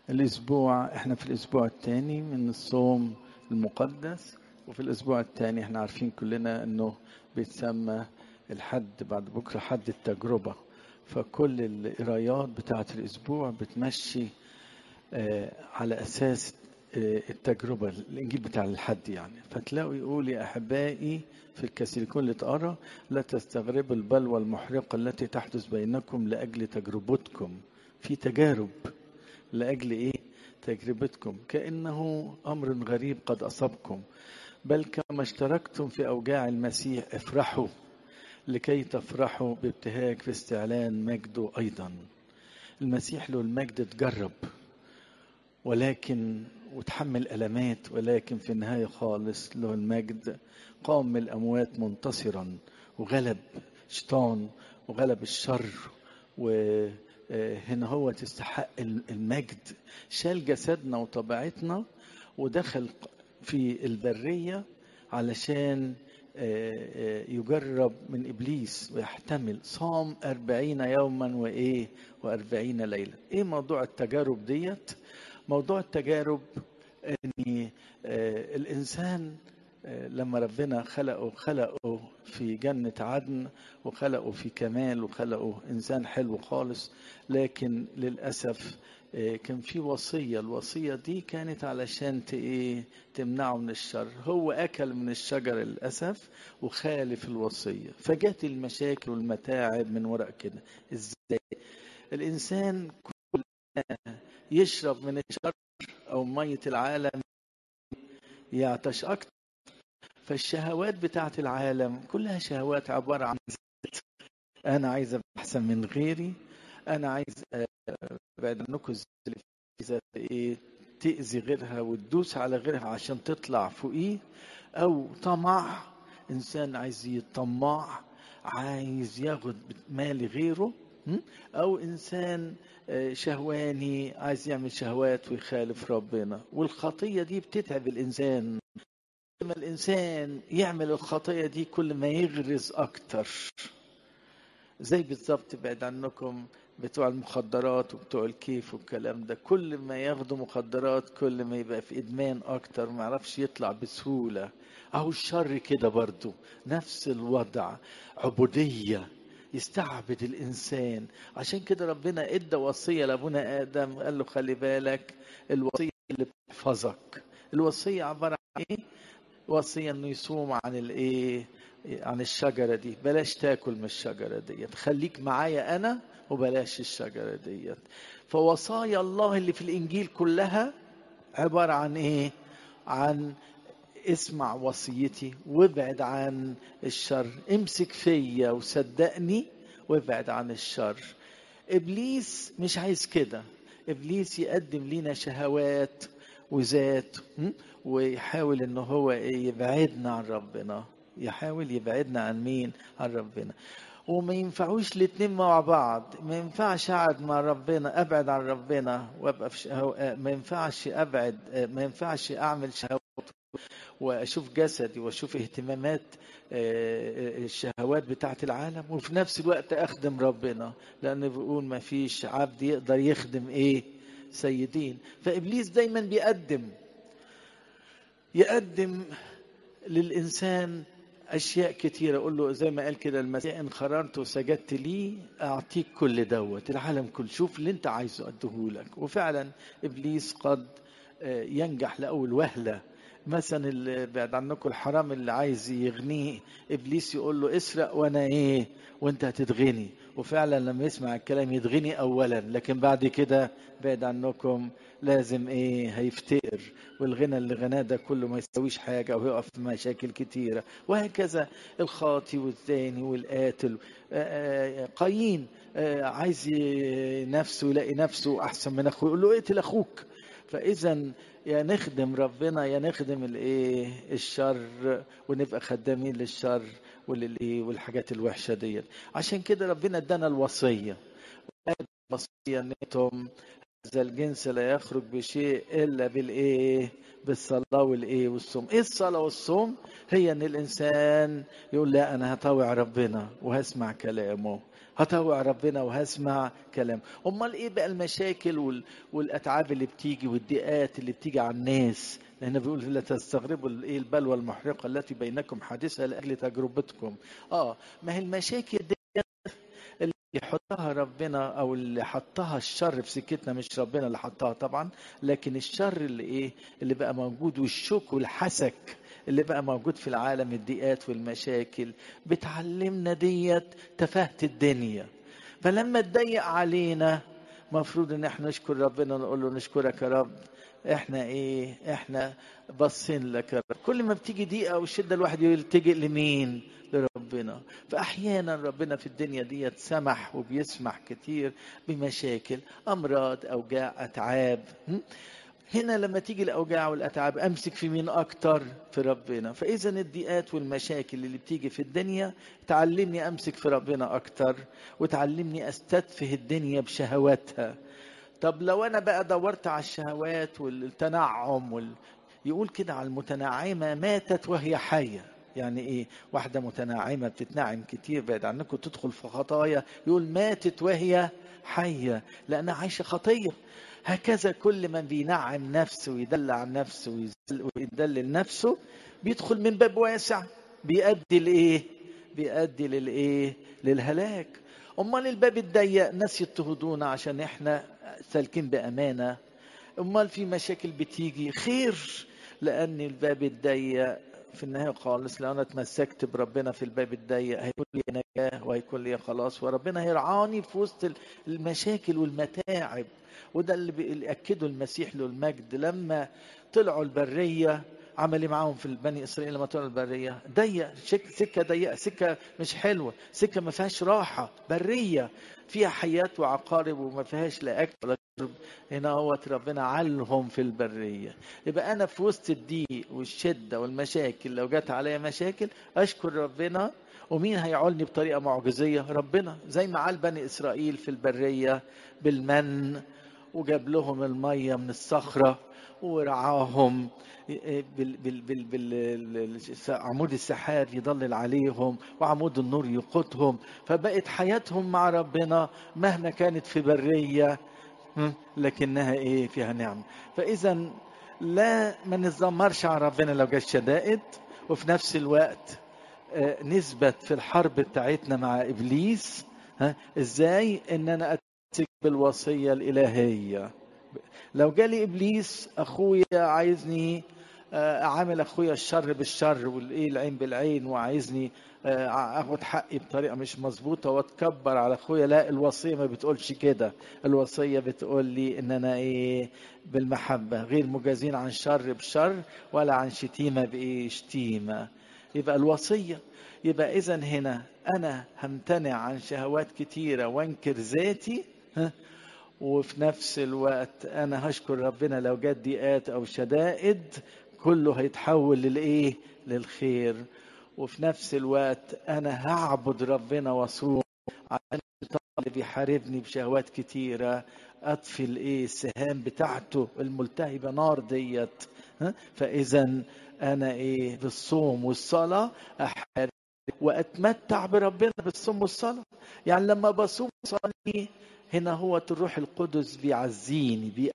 احنا في الاسبوع الثاني من الصوم المقدس، وفي الاسبوع الثاني احنا عارفين كلنا انه بيتسمى الحد بعد بكره حد التجربه. فكل القرايات بتاعه الاسبوع بتمشي على اساس التجربه، الانجيل بتاع الحد يعني. فتلاقوا يقول يا احبائي في الكاثوليكون اللي تقرا: لا تستغربوا البلوى المحرقه التي تحدث بينكم لاجل تجربتكم. في تجارب لأجل إيه؟ تجربتكم، كأنه أمر غريب قد أصابكم، بل كما اشتركتم في أوجاع المسيح افرحوا، لكي تفرحوا بابتهاج في استعلان مجده أيضا. المسيح له المجد تجرب ولكن وتحمل ألمات، ولكن في النهاية خالص له المجد قام من الأموات منتصرا، وغلب شيطان وغلب الشر. وهنا هو تستحق المجد. شال جسدنا وطبيعتنا ودخل في البرية علشان يجرب من إبليس ويحتمل. صام 40 يوما و40 ليلة. إيه موضوع التجارب ديت؟ موضوع التجارب ان الانسان لما ربنا خلقه في جنة عدن، وخلقه في كمال، وخلقه انسان حلو خالص، لكن للاسف كان في وصية. الوصية دي كانت علشان تمنعه من الشر. هو اكل من الشجر للاسف وخالف الوصية، فجت المشاكل والمتاعب من وراء كده. ازاي الانسان يشرب من الشر او مية العالم يعطش اكتر؟ فالشهوات بتاعت العالم كلها شهوات عبارة عن انا عايز ابقى احسن من غيري، انا عايز ابعد عنكم ذات تأذي غيرها وتدوس على غيرها عشان تطلع فوقيه. او طمع، انسان عايز يطمع، عايز ياخد مال غيره. او انسان شهواني عايز يعمل شهوات ويخالف ربنا. والخطية دي بتتعب الانسان. لما الانسان يعمل الخطية دي كل ما يغرز اكتر. زي بالظبط بعد عنكم بتوع المخدرات وبتوع الكيف والكلام ده، كل ما ياخدوا مخدرات كل ما يبقى في ادمان اكتر، ما يعرفش يطلع بسهولة. اهو الشر كده برضو نفس الوضع، عبودية، يستعبد الانسان. عشان كده ربنا ادى وصية لابونا ادم، قال له خلي بالك الوصية اللي بتحفظك. الوصية عبارة عن ايه؟ وصية انه يصوم عن الشجرة دي، بلاش تاكل من الشجرة دي، خليك معايا انا وبلاش الشجرة دي. فوصايا الله اللي في الانجيل كلها عبارة عن ايه؟ عن اسمع وصيتي وابعد عن الشر، امسك فيا وصدقني وابعد عن الشر. ابليس مش عايز كده. ابليس يقدم لنا شهوات وذات، ويحاول ان هو يبعدنا عن ربنا. يحاول يبعدنا عن مين؟ عن ربنا. وما ينفعوش الاتنين مع بعض. ما ينفعش اقعد مع ربنا ابعد عن ربنا وابقى في ما ينفعش ابعد، ما ينفعش اعمل شهوات واشوف جسدي واشوف اهتمامات الشهوات بتاعت العالم، وفي نفس الوقت اخدم ربنا. لان بيقول ما فيش عبد يقدر يخدم سيدين. فابليس دايما يقدم للانسان اشياء كتيره. اقول له زي ما قال كده المسيح: ان خررت وسجدت لي اعطيك كل دوت العالم كله، شوف اللي انت عايزه اديهولك. وفعلا ابليس قد ينجح لاول وهله. مثلا اللي بعد عنكم الحرام اللي عايز يغنيه، ابليس يقول له اسرق وانا وانت هتتغني. وفعلا لما يسمع الكلام يتغني اولا، لكن بعد كده بعد عنكم لازم هيفتقر، والغنى اللي غناه ده كله ما يستويش حاجة، ويقف في مشاكل كتيرة. وهكذا الخاطي والزاني والقاتل. قايين عايز نفسه يلاقي نفسه احسن من اخوه، يقول له اقتل اخوك. فاذا يا نخدم ربنا يا نخدم الشر، ونبقى خدامين للشر والحاجات الوحشة دي. عشان كده ربنا ادانا الوصية. الوصية ان انتم هذا الجنس لا يخرج بشيء الا بالصلاه والصوم. ايه الصلاه والصوم؟ هي ان الانسان يقول لا انا هطوع ربنا وهسمع كلامه، هطوع ربنا وهسمع كلام. امال ايه بقى المشاكل والاتعاب اللي بتيجي والضيقات اللي بتيجي على الناس؟ لأنه بيقول لا تستغربوا الايه البلوى المحرقه التي بينكم حادثه لاجل تجربتكم. ما هي المشاكل دي اللي يحطها ربنا، او اللي حطها الشر في سكتنا، مش ربنا اللي حطها طبعا، لكن الشر اللي بقى موجود، والشوك والحسك اللي بقى موجود في العالم، الضيقات والمشاكل بتعلمنا ديت تفاهة الدنيا. فلما تضيق علينا مفروض ان احنا نشكر ربنا، نقول له نشكرك يا رب، احنا باصين لك يا رب. كل ما بتيجي ضيقه وشده الواحد يلتجئ لمين؟ لربنا. فاحيانا ربنا في الدنيا ديت سمح وبيسمح كتير بمشاكل، امراض، اوجاع، اتعاب. هنا لما تيجي الاوجاع والاتعاب امسك في مين اكتر؟ في ربنا. فاذا الضيقات والمشاكل اللي بتيجي في الدنيا تعلمني امسك في ربنا اكتر، وتعلمني استدفه الدنيا بشهواتها. طب لو انا بقى دورت على الشهوات والتنعم يقول كده على المتنعمة ماتت وهي حية. يعني ايه؟ واحدة متنعمة بتتنعم كتير بعد عنكم تدخل في خطايا، يقول ماتت وهي حية لأنها عايشة خطية. هكذا كل من بينعم نفسه ويدلع نفسه ويدلل نفسه بيدخل من باب واسع، بيؤدي لإيه؟ بيؤدي للهلاك. امال الباب الضيق ناس يضطهدونا عشان احنا سالكين بامانه. امال في مشاكل بتيجي خير، لان الباب الضيق في النهايه خالص لو انا اتمسكت بربنا في الباب الضيق هيكون لي نجاه وهيكون لي خلاص، وربنا هيرعاني في وسط المشاكل والمتاعب. وده اللي اكده المسيح له المجد لما طلعوا البريه. عمل ايه معاهم في البني اسرائيل لما طلعوا البريه؟ ضيق، سكه ضيقه، سكه مش حلوه، سكه ما فيهاش راحه، بريه فيها حيات وعقارب وما فيهاش لا اكل ولا شرب. هنا هو ربنا علهم في البريه. يبقى انا في وسط الضيق والشده والمشاكل لو جت عليا مشاكل اشكر ربنا. ومين هيعولني بطريقه معجزيه؟ ربنا. زي ما عال بني اسرائيل في البريه بالمن، وجاب لهم الميه من الصخره ورعاهم عمود السحاب يضلل عليهم وعمود النور يقودهم. فبقت حياتهم مع ربنا مهما كانت في برية لكنها فيها نعم. فإذا لا ما نتذمرش على ربنا لو جت شدائد، وفي نفس الوقت نثبت في الحرب بتاعتنا مع إبليس. إزاي؟ إن أنا أتمسك بالوصية الإلهية. لو جالي ابليس اخويا عايزني اعامل اخويا الشر بالشر والايه العين بالعين، وعايزني اخد حقي بطريقه مش مظبوطه واتكبر على اخويا، لا، الوصيه ما بتقولش كده. الوصيه بتقول لي ان انا بالمحبه، غير مجازين عن شر بشر ولا عن شتيمه شتيمه. يبقى الوصيه. يبقى اذا هنا انا همتنع عن شهوات كتيره وانكر ذاتي، وفي نفس الوقت انا هشكر ربنا لو جت ضيقات او شدائد كله هيتحول للخير. وفي نفس الوقت انا هعبد ربنا واصوم عشان اللي بيحاربني بشهوات كتيره اطفي السهام بتاعته الملتهبه نار ديت. فاذا انا بالصوم والصلاه احارب واتمتع بربنا بالصوم والصلاه. يعني لما بصوم وصلي هنا هو الروح القدس بيعزيني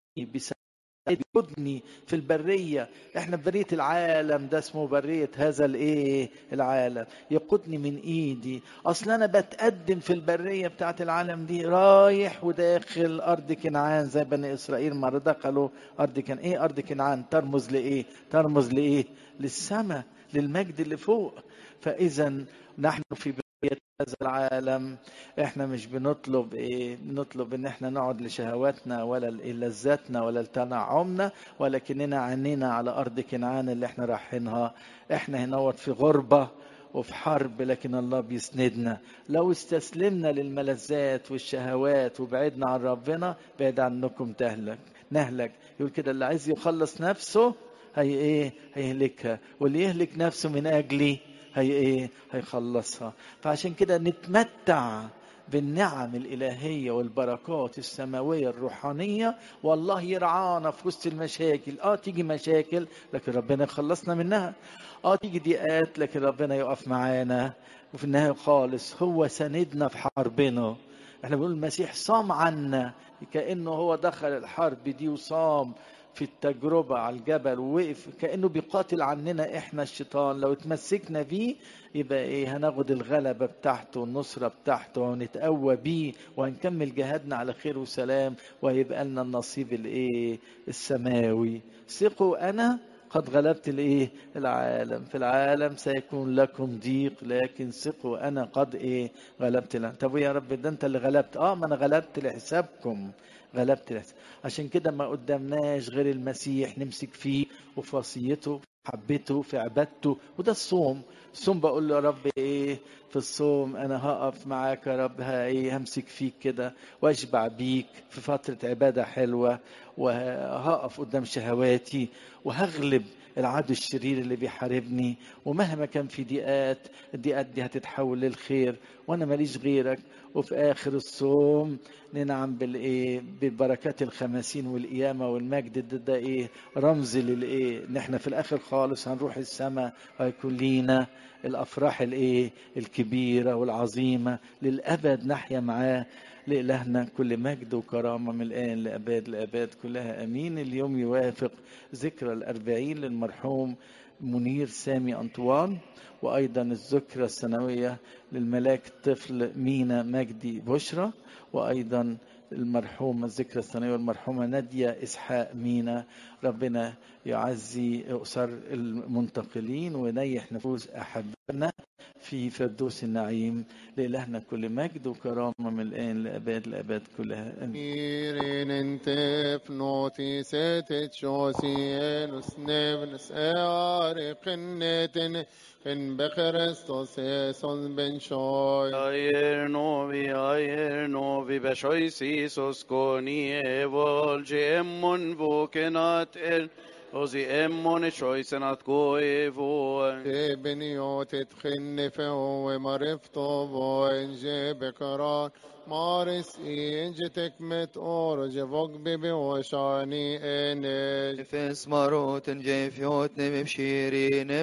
بيقودني في البرية. احنا في برية العالم ده اسمه برية هذا العالم، يقودني من ايدي. اصل انا بتقدم في البرية بتاعت العالم دي رايح وداخل ارض كنعان زي بني اسرائيل ما دخلوا ارض كنعان. ارض كنعان ترمز للسماء، للمجد اللي فوق. فاذا نحن في هذا العالم احنا مش بنطلب بنطلب ان احنا نقعد لشهواتنا ولا لذاتنا ولا لتنعمنا، ولكننا عنينا على ارض كنعان اللي احنا رايحينها. احنا هنا في غربة وفي حرب، لكن الله بيسندنا. لو استسلمنا للملذات والشهوات وبعدنا عن ربنا بعد عنكم نهلك. يقول كده اللي عايز يخلص نفسه هيهلكها، واللي يهلك نفسه من اجلي هيخلصها. فعشان كده نتمتع بالنعم الإلهية والبركات السماوية الروحانية، والله يرعانا في وسط المشاكل. تيجي مشاكل لكن ربنا يخلصنا منها. تيجي ضيقات لكن ربنا يقف معانا وفي النهاية خالص هو سندنا في حربنا. احنا بنقول المسيح صام عنا، كأنه هو دخل الحرب دي وصام في التجربة على الجبل ووقف كأنه بيقاتل عننا احنا الشيطان. لو اتمسكنا بيه يبقى ايه؟ هناخد الغلبة بتاعته والنصرة بتاعته ونتقوى بيه وهنكمل جهادنا على خير وسلام، وهيبقى لنا النصيب الايه؟ السماوي. ثقوا انا قد غلبت الايه؟ العالم. في العالم سيكون لكم ضيق، لكن ثقوا انا قد ايه؟ غلبت العالم. طب يا رب ده انت اللي غلبت. ما انا غلبت لحسابكم، غلبت لحساب. عشان كده ما قدامناش غير المسيح نمسك فيه وفي وصيته، في حبته، في عبادته. وده الصوم. الصوم بقول له يا رب ايه؟ في الصوم انا هقف معاك يا رب، همسك فيك كده واشبع بيك في فترة عبادة حلوة، وهقف قدام شهواتي وهغلب العدو الشرير اللي بيحاربني. ومهما كان في ضيقات، الضيقات دي هتتحول للخير، وانا ماليش غيرك. وفي اخر الصوم ننعم بالايه؟ بالبركات الخمسين والقيامه والمجد. ده ايه؟ رمز للايه؟ ان احنا في الاخر خالص هنروح السماء، وهيكون لينا الافراح الايه؟ الكبيره والعظيمه للابد، نحيا معاه. لإلهنا كل مجد وكرامة من الآن لأباد الآباد كلها أمين. اليوم يوافق ذكرى 40 للمرحوم منير سامي أنطوان، وأيضا الذكرى السنوية للملاك الطفل مينا مجدي بشرى، وأيضا المرحومة الذكرى السنوية والمرحومة نادية إسحاق مينا. ربنا يعزي أسر المنتقلين وينيح نفوس أحبنا في فردوس النعيم. لإلهنا كل مجد وكرامة من الآن لأباد الآباد كلها آمين. Irin intef noti setet shosien snevn seare qinnetin in bekristos eson ben shoy. Ayer novi beshoisi soskoni evolge emmon vokenat ozi emmon shoisenat goevo. بنيوت تخنفه ومرفته وإنجي بكران مارس إنجتك مت أورج فوق ببي وشاني إنج Efes marot en jefjot ne bshiri